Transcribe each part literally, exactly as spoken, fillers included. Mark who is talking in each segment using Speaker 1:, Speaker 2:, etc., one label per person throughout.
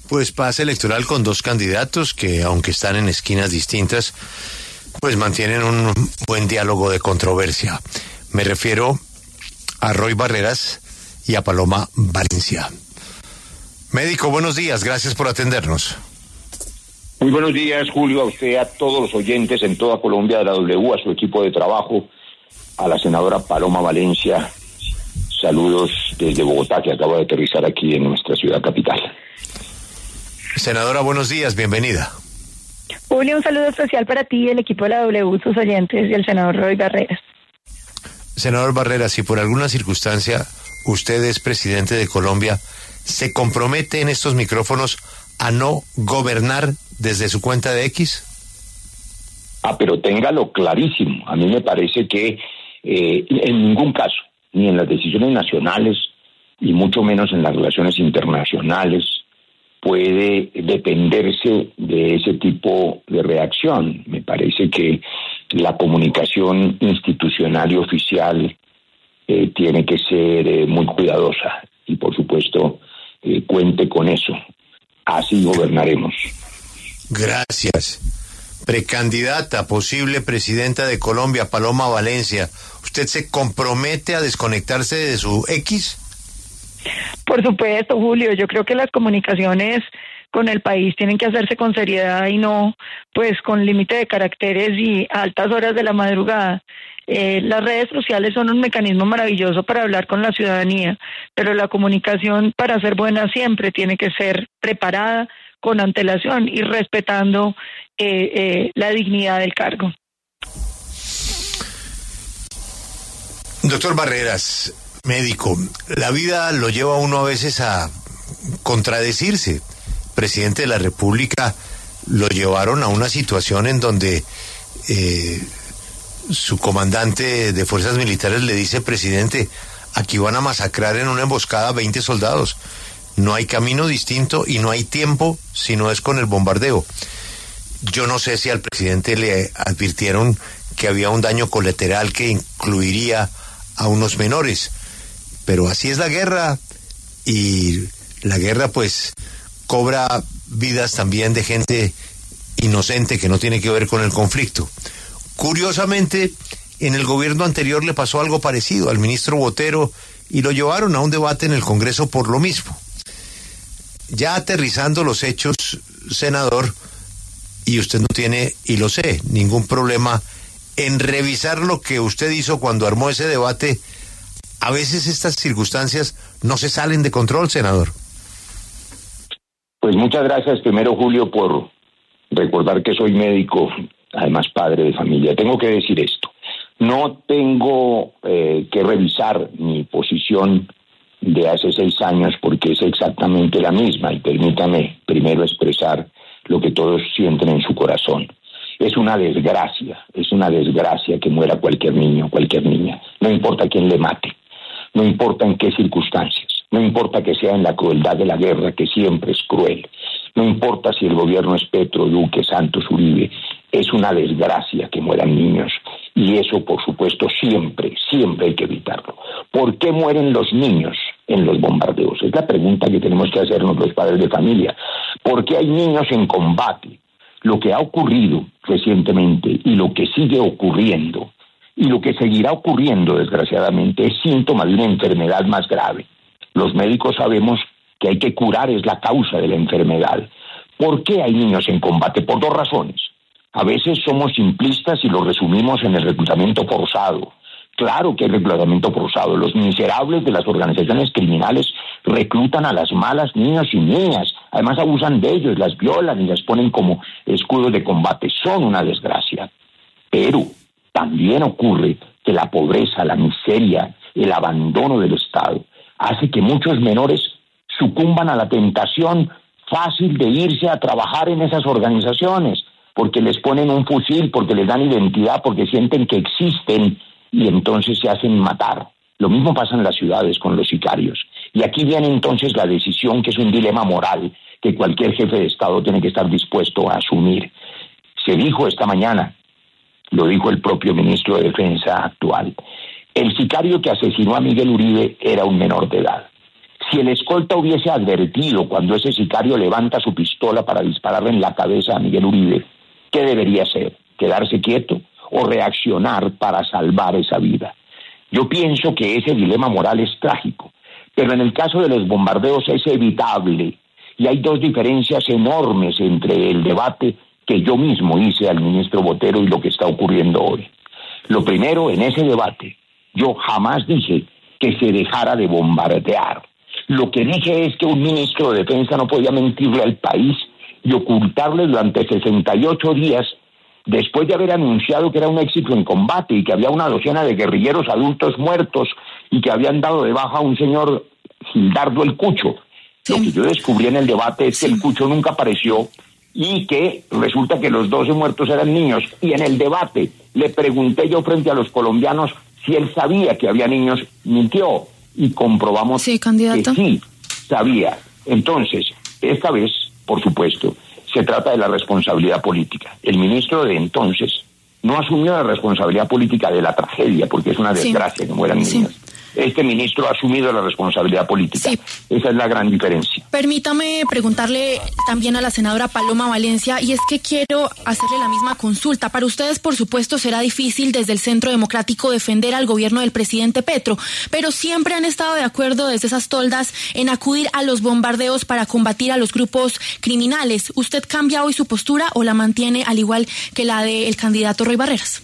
Speaker 1: Pues paz electoral con dos candidatos que, aunque están en esquinas distintas, pues mantienen un buen diálogo de controversia. Me refiero a Roy Barreras y a Paloma Valencia. Médico, buenos días, gracias por atendernos.
Speaker 2: Muy buenos días, Julio, a usted, a todos los oyentes en toda Colombia de la W, a su equipo de trabajo, a la senadora Paloma Valencia. Saludos desde Bogotá, que acaba de aterrizar aquí en nuestra ciudad capital.
Speaker 1: Senadora, buenos días, bienvenida.
Speaker 3: Julio, un saludo especial para ti, el equipo de la W, sus oyentes y el senador Roy Barreras.
Speaker 1: Senador Barreras, si por alguna circunstancia usted es presidente de Colombia, ¿se compromete en estos micrófonos a no gobernar desde su cuenta de X?
Speaker 2: Ah, pero téngalo clarísimo. A mí me parece que eh, en ningún caso, ni en las decisiones nacionales, y mucho menos en las relaciones internacionales, puede dependerse de ese tipo de reacción. Me parece que la comunicación institucional y oficial eh, tiene que ser eh, muy cuidadosa y, por supuesto, eh, cuente con eso. Así gobernaremos.
Speaker 1: Gracias. Precandidata, posible presidenta de Colombia, Paloma Valencia, ¿usted se compromete a desconectarse de su X?
Speaker 3: Por supuesto, Julio, yo creo que las comunicaciones con el país tienen que hacerse con seriedad y no pues con límite de caracteres y a altas horas de la madrugada. Eh, las redes sociales son un mecanismo maravilloso para hablar con la ciudadanía, pero la comunicación, para ser buena, siempre tiene que ser preparada, con antelación y respetando eh, eh, la dignidad del cargo.
Speaker 1: Doctor Barreras, médico, la vida lo lleva a uno a veces a contradecirse. Presidente de la República lo llevaron a una situación en donde eh, su comandante de fuerzas militares le dice: presidente, aquí van a masacrar en una emboscada veinte soldados. No hay camino distinto y no hay tiempo si no es con el bombardeo. Yo no sé si al presidente le advirtieron que había un daño colateral que incluiría a unos menores, pero así es la guerra, y la guerra pues cobra vidas también de gente inocente que no tiene que ver con el conflicto. Curiosamente, en el gobierno anterior le pasó algo parecido al ministro Botero y lo llevaron a un debate en el Congreso por lo mismo. Ya aterrizando los hechos, senador, y usted no tiene, y lo sé, ningún problema en revisar lo que usted hizo cuando armó ese debate. A veces estas circunstancias no se salen de control, senador.
Speaker 2: Pues muchas gracias, primero, Julio, por recordar que soy médico, además padre de familia. Tengo que decir esto: no tengo eh, que revisar mi posición de hace seis años porque es exactamente la misma, y permítame primero expresar lo que todos sienten en su corazón. Es una desgracia, es una desgracia que muera cualquier niño, cualquier niña, no importa quién le mate, no importa en qué circunstancias, no importa que sea en la crueldad de la guerra, que siempre es cruel, no importa si el gobierno es Petro, Duque, Santos, Uribe, es una desgracia que mueran niños, y eso, por supuesto, siempre, siempre hay que evitarlo. ¿Por qué mueren los niños en los bombardeos? Es la pregunta que tenemos que hacernos los padres de familia. ¿Por qué hay niños en combate? Lo que ha ocurrido recientemente y lo que sigue ocurriendo y lo que seguirá ocurriendo, desgraciadamente, es síntoma de una enfermedad más grave. Los médicos sabemos que hay que curar, es la causa de la enfermedad. ¿Por qué hay niños en combate? Por dos razones. A veces somos simplistas y lo resumimos en el reclutamiento forzado. Claro que hay reclutamiento forzado. Los miserables de las organizaciones criminales reclutan a las malas niños y niñas. Además abusan de ellos, las violan y las ponen como escudos de combate. Son una desgracia. Pero también ocurre que la pobreza, la miseria, el abandono del Estado hace que muchos menores sucumban a la tentación fácil de irse a trabajar en esas organizaciones, porque les ponen un fusil, porque les dan identidad, porque sienten que existen, y entonces se hacen matar. Lo mismo pasa en las ciudades con los sicarios. Y aquí viene entonces la decisión, que es un dilema moral que cualquier jefe de Estado tiene que estar dispuesto a asumir. Se dijo esta mañana, lo dijo el propio ministro de Defensa actual, el sicario que asesinó a Miguel Uribe era un menor de edad. Si el escolta hubiese advertido cuando ese sicario levanta su pistola para dispararle en la cabeza a Miguel Uribe, ¿qué debería hacer? ¿Quedarse quieto o reaccionar para salvar esa vida? Yo pienso que ese dilema moral es trágico, pero en el caso de los bombardeos es evitable. Y hay dos diferencias enormes entre el debate que yo mismo hice al ministro Botero y lo que está ocurriendo hoy. Lo primero, en ese debate, yo jamás dije que se dejara de bombardear. Lo que dije es que un ministro de Defensa no podía mentirle al país y ocultarle durante sesenta y ocho días, después de haber anunciado que era un éxito en combate y que había una docena de guerrilleros adultos muertos y que habían dado de baja a un señor Gildardo el Cucho. Sí. Lo que yo descubrí en el debate es que sí. el Cucho nunca apareció y que resulta que los doce muertos eran niños. Y en el debate le pregunté yo frente a los colombianos si él sabía que había niños, mintió. Y comprobamos
Speaker 4: sí, candidato.
Speaker 2: que sí sabía. Entonces, esta vez, por supuesto, se trata de la responsabilidad política. El ministro de entonces no asumió la responsabilidad política de la tragedia, porque es una desgracia sí. que mueran niños. Sí. Este ministro ha asumido la responsabilidad política. Sí. Esa es la gran diferencia.
Speaker 4: Permítame preguntarle también a la senadora Paloma Valencia, y es que quiero hacerle la misma consulta. Para ustedes, por supuesto, será difícil desde el Centro Democrático defender al gobierno del presidente Petro, pero siempre han estado de acuerdo desde esas toldas en acudir a los bombardeos para combatir a los grupos criminales. ¿Usted cambia hoy su postura o la mantiene al igual que la del candidato Roy Barreras?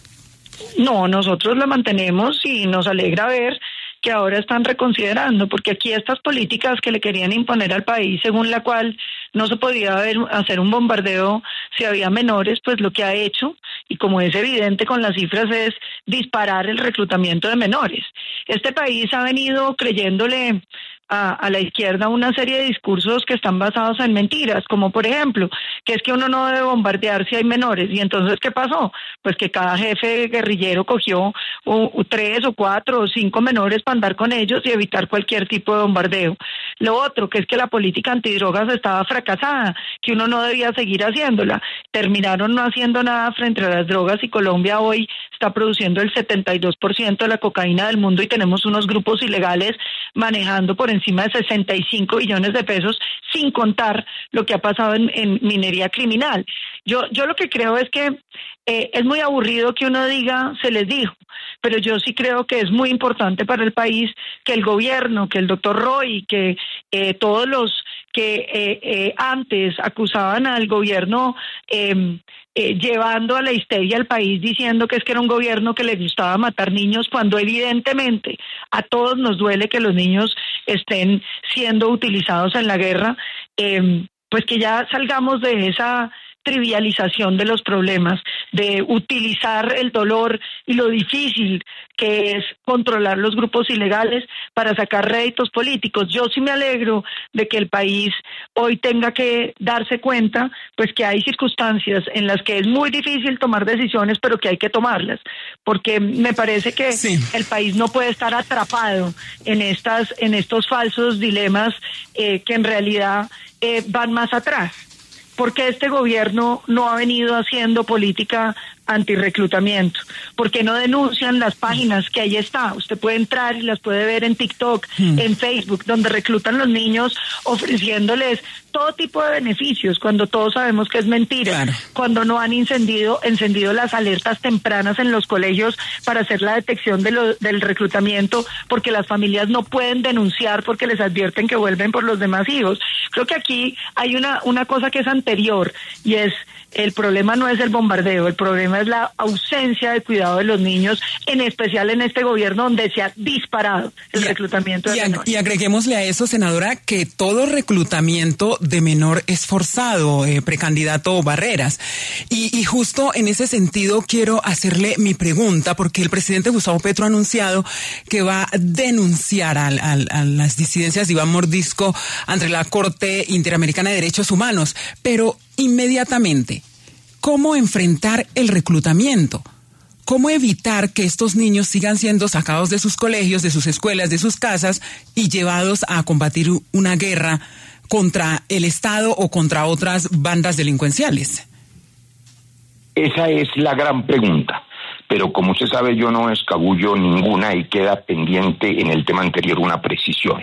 Speaker 3: No, nosotros la mantenemos y nos alegra ver que ahora están reconsiderando, porque aquí estas políticas que le querían imponer al país, según la cual no se podía haber, hacer un bombardeo si había menores, pues lo que ha hecho, y como es evidente con las cifras, es disparar el reclutamiento de menores. Este país ha venido creyéndole a, a la izquierda una serie de discursos que están basados en mentiras, como por ejemplo, que es que uno no debe bombardear si hay menores. Y entonces, ¿qué pasó? Pues que cada jefe guerrillero cogió o, o tres o cuatro o cinco menores para andar con ellos y evitar cualquier tipo de bombardeo. Lo otro, que es que la política antidrogas estaba fracasada, que uno no debía seguir haciéndola. Terminaron no haciendo nada frente a las drogas y Colombia hoy está produciendo el setenta y dos por ciento de la cocaína del mundo y tenemos unos grupos ilegales manejando por encima de sesenta y cinco billones de pesos, sin contar lo que ha pasado en, en minería criminal. Yo, yo lo que creo es que eh, es muy aburrido que uno diga, se les dijo, pero yo sí creo que es muy importante para el país que el gobierno, que el doctor Roy, que eh, todos los que eh, eh, antes acusaban al gobierno eh, eh, llevando a la histeria al país diciendo que es que era un gobierno que le gustaba matar niños, cuando evidentemente a todos nos duele que los niños estén siendo utilizados en la guerra, eh, pues que ya salgamos de esa trivialización de los problemas, de utilizar el dolor y lo difícil que es controlar los grupos ilegales para sacar réditos políticos. Yo sí me alegro de que el país hoy tenga que darse cuenta, pues que hay circunstancias en las que es muy difícil tomar decisiones, pero que hay que tomarlas, porque me parece que sí. el país no puede estar atrapado en estas, en estos falsos dilemas eh, que en realidad eh, van más atrás. Porque este gobierno no ha venido haciendo política antirreclutamiento, porque no denuncian las páginas que ahí está, usted puede entrar y las puede ver en TikTok, hmm. en Facebook, donde reclutan los niños ofreciéndoles todo tipo de beneficios, cuando todos sabemos que es mentira, claro. cuando no han encendido, encendido las alertas tempranas en los colegios para hacer la detección de lo, del reclutamiento, porque las familias no pueden denunciar porque les advierten que vuelven por los demás hijos. Creo que aquí hay una, una cosa que es anterior, y es el problema no es el bombardeo, el problema es la ausencia de cuidado de los niños, en especial en este gobierno donde se ha disparado el y, reclutamiento de
Speaker 5: y,
Speaker 3: menores.
Speaker 5: Y agreguémosle a eso, senadora, que todo reclutamiento de menor es forzado, eh, precandidato Barreras. Y, y justo en ese sentido quiero hacerle mi pregunta, porque el presidente Gustavo Petro ha anunciado que va a denunciar a, a, a las disidencias de Iván Mordisco ante la Corte Interamericana de Derechos Humanos, pero inmediatamente, ¿cómo enfrentar el reclutamiento? ¿Cómo evitar que estos niños sigan siendo sacados de sus colegios, de sus escuelas, de sus casas y llevados a combatir una guerra contra el Estado o contra otras bandas delincuenciales?
Speaker 2: Esa es la gran pregunta, pero como usted sabe, yo no escabullo ninguna y queda pendiente en el tema anterior una precisión.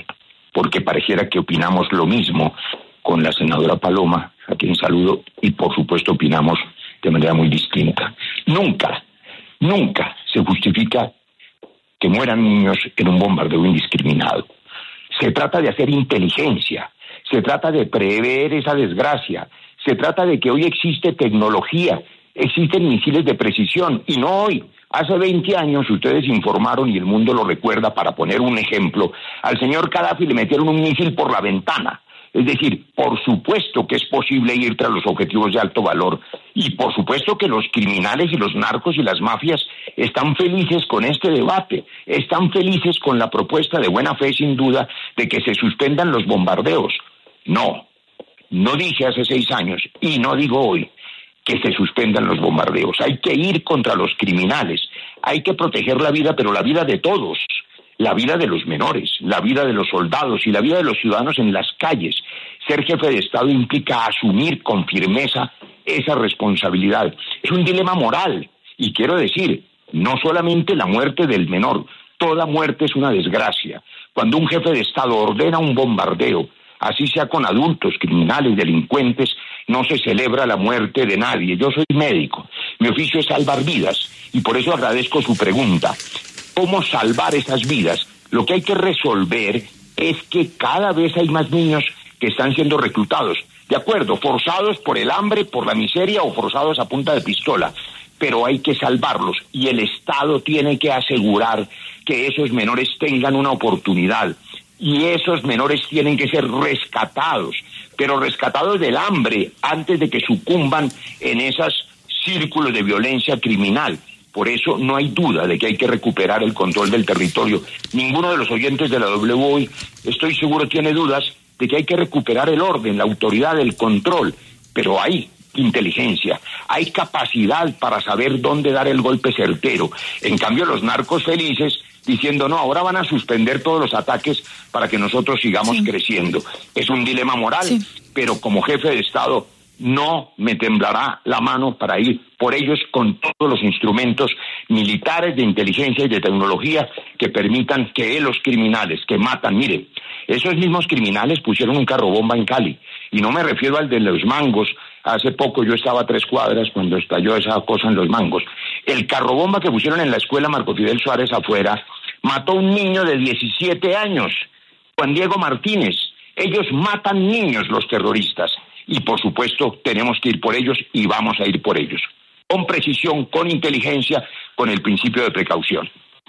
Speaker 2: porque pareciera que opinamos lo mismo con la senadora Paloma, a quien saludo, y por supuesto opinamos de manera muy distinta. Nunca, nunca se justifica que mueran niños en un bombardeo indiscriminado. Se trata de hacer inteligencia, se trata de prever esa desgracia, se trata de que hoy existe tecnología, existen misiles de precisión, y no hoy. Hace veinte años ustedes informaron, y el mundo lo recuerda, para poner un ejemplo, al señor Gaddafi le metieron un misil por la ventana. Es decir, por supuesto que es posible ir tras los objetivos de alto valor, y por supuesto que los criminales y los narcos y las mafias están felices con este debate, están felices con la propuesta de buena fe, sin duda, de que se suspendan los bombardeos. No, no dije hace seis años, y no digo hoy, que se suspendan los bombardeos. Hay que ir contra los criminales, hay que proteger la vida, pero la vida de todos, la vida de los menores, la vida de los soldados y la vida de los ciudadanos en las calles. Ser jefe de Estado implica asumir con firmeza esa responsabilidad. Es un dilema moral, y quiero decir, no solamente la muerte del menor, toda muerte es una desgracia. Cuando un jefe de Estado ordena un bombardeo, así sea con adultos, criminales, delincuentes, no se celebra la muerte de nadie. Yo soy médico, mi oficio es salvar vidas, y por eso agradezco su pregunta. ¿Cómo salvar esas vidas? Lo que hay que resolver es que cada vez hay más niños que están siendo reclutados, de acuerdo, forzados por el hambre, por la miseria o forzados a punta de pistola, pero hay que salvarlos, y el Estado tiene que asegurar que esos menores tengan una oportunidad, y esos menores tienen que ser rescatados, pero rescatados del hambre antes de que sucumban en esos círculos de violencia criminal. Por eso no hay duda de que hay que recuperar el control del territorio. Ninguno de los oyentes de la W hoy, estoy seguro, tiene dudas de que hay que recuperar el orden, la autoridad, el control, pero hay inteligencia, hay capacidad para saber dónde dar el golpe certero. En cambio, los narcos felices diciendo, no, ahora van a suspender todos los ataques para que nosotros sigamos sí. creciendo. Es un dilema moral, sí. pero como jefe de Estado no me temblará la mano para ir por ellos con todos los instrumentos militares, de inteligencia y de tecnología que permitan que los criminales que matan, mire, esos mismos criminales pusieron un carro bomba en Cali, y no me refiero al de los Mangos. Hace poco yo estaba a tres cuadras cuando estalló esa cosa en los Mangos. El carro bomba que pusieron en la escuela Marco Fidel Suárez afuera mató a un niño de diecisiete años, Juan Diego Martínez. Ellos matan niños, los terroristas, y por supuesto tenemos que ir por ellos, y vamos a ir por ellos, con precisión, con inteligencia, con el principio de precaución.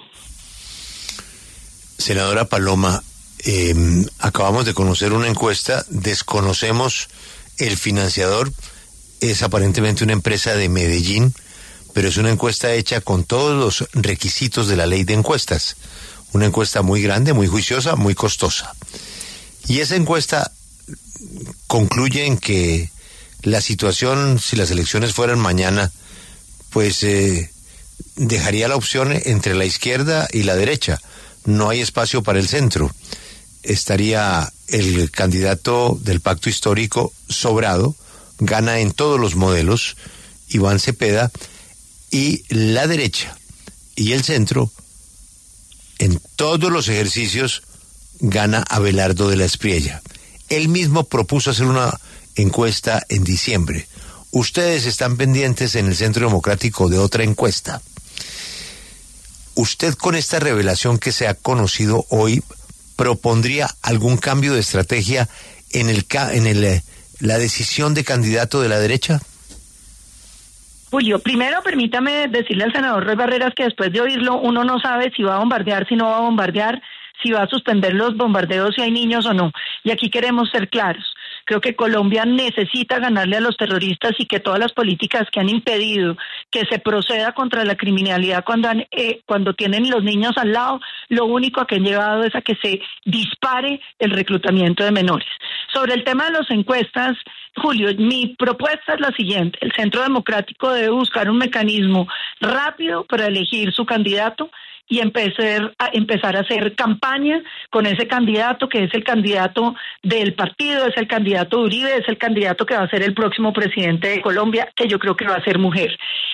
Speaker 1: Senadora Paloma, eh, acabamos de conocer una encuesta, desconocemos el financiador, es aparentemente una empresa de Medellín, pero es una encuesta hecha con todos los requisitos de la ley de encuestas. Una encuesta muy grande, muy juiciosa, muy costosa. Y esa encuesta concluye en que la situación, si las elecciones fueran mañana, pues eh, dejaría la opción entre la izquierda y la derecha. No hay espacio para el centro. Estaría el candidato del pacto histórico sobrado, gana en todos los modelos, Iván Cepeda, y la derecha y el centro, en todos los ejercicios, gana Abelardo de la Espriella. Él mismo propuso hacer una encuesta en diciembre. Ustedes están pendientes en el Centro Democrático de otra encuesta. ¿Usted, con esta revelación que se ha conocido hoy, propondría algún cambio de estrategia en el en el la decisión de candidato de la derecha?
Speaker 3: Julio, primero permítame decirle al senador Roy Barreras que después de oírlo uno no sabe si va a bombardear, si no va a bombardear, si va a suspender los bombardeos, si hay niños o no. Y aquí queremos ser claros. Creo que Colombia necesita ganarle a los terroristas, y que todas las políticas que han impedido que se proceda contra la criminalidad cuando, han, eh, cuando tienen los niños al lado, lo único que han llevado es a que se dispare el reclutamiento de menores. Sobre el tema de las encuestas, Julio, mi propuesta es la siguiente. El Centro Democrático debe buscar un mecanismo rápido para elegir su candidato y empezar a, empezar a hacer campaña con ese candidato, que es el candidato del partido, es el candidato de Uribe, es el candidato que va a ser el próximo presidente de Colombia, que yo creo que va a ser mujer.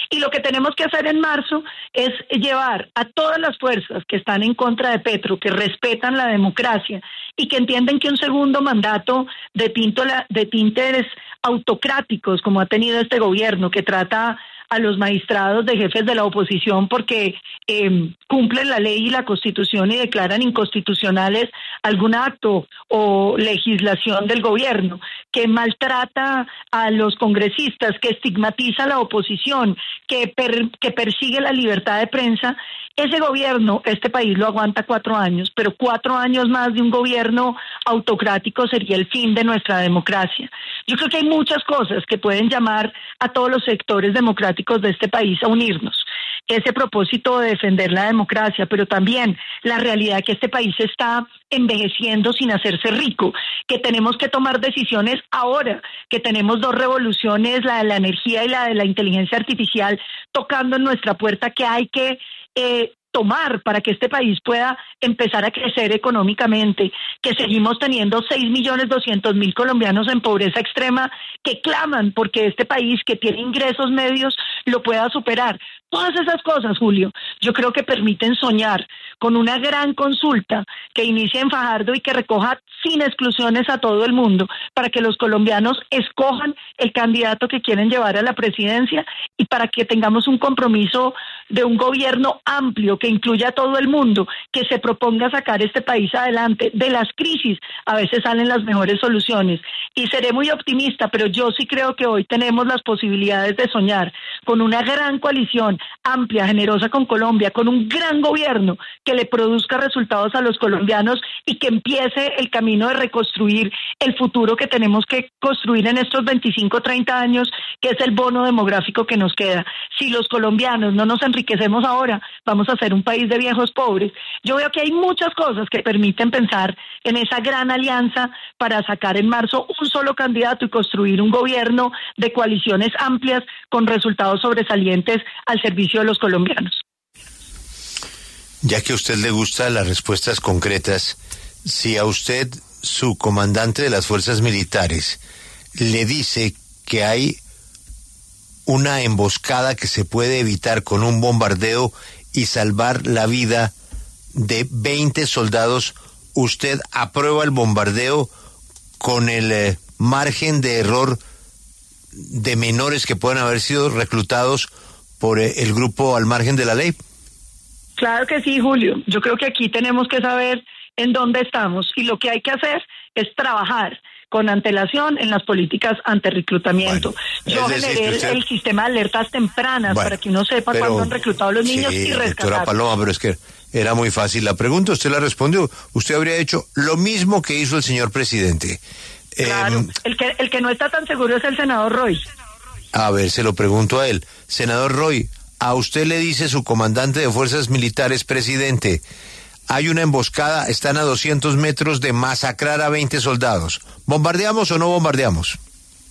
Speaker 3: Y lo que tenemos que hacer en marzo es llevar a todas las fuerzas que están en contra de Petro, que respetan la democracia y que entienden que un segundo mandato de, tinto, de tintes autocráticos, como ha tenido este gobierno, que trata a los magistrados de jefes de la oposición porque eh, cumplen la ley y la Constitución y declaran inconstitucionales algún acto o legislación del gobierno, que maltrata a los congresistas, que estigmatiza a la oposición, que, per, que persigue la libertad de prensa. Ese gobierno, este país lo aguanta cuatro años, pero cuatro años más de un gobierno autocrático sería el fin de nuestra democracia. Yo creo que hay muchas cosas que pueden llamar a todos los sectores democráticos de este país a unirnos. Ese propósito de defender la democracia, pero también la realidad que este país está envejeciendo sin hacerse rico, que tenemos que tomar decisiones ahora, que tenemos dos revoluciones, la de la energía y la de la inteligencia artificial, tocando en nuestra puerta, que hay que eh, tomar para que este país pueda empezar a crecer económicamente, que seguimos teniendo seis millones doscientos mil colombianos en pobreza extrema que claman porque este país que tiene ingresos medios lo pueda superar. Todas esas cosas, Julio, yo creo que permiten soñar con una gran consulta que inicie en Fajardo y que recoja sin exclusiones a todo el mundo para que los colombianos escojan el candidato que quieren llevar a la presidencia y para que tengamos un compromiso de un gobierno amplio que incluya a todo el mundo, que se proponga sacar este país adelante. De las crisis a veces salen las mejores soluciones y seré muy optimista, pero yo sí creo que hoy tenemos las posibilidades de soñar con una gran coalición amplia, generosa con Colombia, con un gran gobierno que le produzca resultados a los colombianos y que empiece el camino de reconstruir el futuro que tenemos que construir en estos veinticinco, treinta años, que es el bono demográfico que nos queda. Si los colombianos no nos enriquecemos ahora, vamos a ser un país de viejos pobres. Yo veo que hay muchas cosas que permiten pensar en esa gran alianza para sacar en marzo un solo candidato y construir un gobierno de coaliciones amplias con resultados sobresalientes al servicio de los colombianos.
Speaker 1: Ya que a usted le gustan las respuestas concretas, si a usted, su comandante de las fuerzas militares, le dice que hay una emboscada que se puede evitar con un bombardeo y salvar la vida de veinte soldados, ¿usted aprueba el bombardeo con el eh, margen de error de menores que puedan haber sido reclutados por eh, el grupo al margen de la ley?
Speaker 3: Claro que sí, Julio. Yo creo que aquí tenemos que saber en dónde estamos y lo que hay que hacer es trabajar con antelación en las políticas antirreclutamiento. Bueno, Yo generé usted... el sistema de alertas tempranas bueno, para que uno sepa pero... cuándo han reclutado a los niños sí, y rescatar.
Speaker 1: Doctora Paloma, pero es que era muy fácil la pregunta, usted la respondió. Usted habría hecho lo mismo que hizo el señor presidente.
Speaker 3: Claro, eh, el que el que no está tan seguro es el senador Roy.
Speaker 1: A ver, se lo pregunto a él. Senador Roy, a usted le dice su comandante de fuerzas militares, presidente, hay una emboscada, están a doscientos metros de masacrar a veinte soldados. ¿Bombardeamos o no bombardeamos?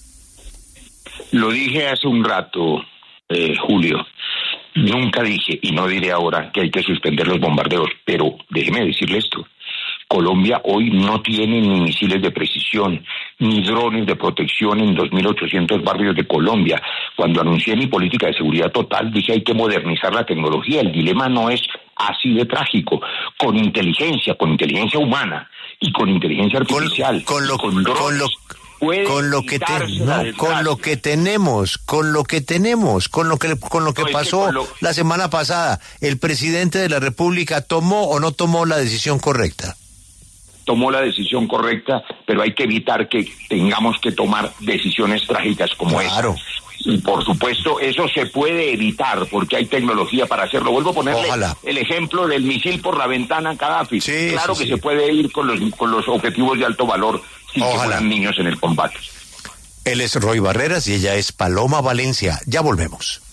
Speaker 2: Lo dije hace un rato, eh, Julio. Nunca dije, y no diré ahora, que hay que suspender los bombardeos, pero déjeme decirle esto. Colombia hoy no tiene ni misiles de precisión, ni drones de protección en dos mil ochocientos barrios de Colombia. Cuando anuncié mi política de seguridad total, dije hay que modernizar la tecnología. El dilema no es así de trágico. Con inteligencia, con inteligencia humana y con inteligencia artificial,
Speaker 1: con, con lo,
Speaker 2: con drones,
Speaker 1: con lo, con lo que te, no, con lo que tenemos, con lo que tenemos, con lo que con lo que no, pasó que lo... la semana pasada, el presidente de la República tomó o no tomó la decisión correcta.
Speaker 2: Tomó la decisión correcta, pero hay que evitar que tengamos que tomar decisiones trágicas como
Speaker 1: claro.
Speaker 2: esa. Y por supuesto, eso se puede evitar porque hay tecnología para hacerlo. Vuelvo a ponerle Ojalá. el ejemplo del misil por la ventana a Gaddafi. Sí, claro sí, que sí. se puede ir con los, con los objetivos de alto valor sin Ojalá. que fueran niños en el combate.
Speaker 1: Él es Roy Barreras y ella es Paloma Valencia. Ya volvemos.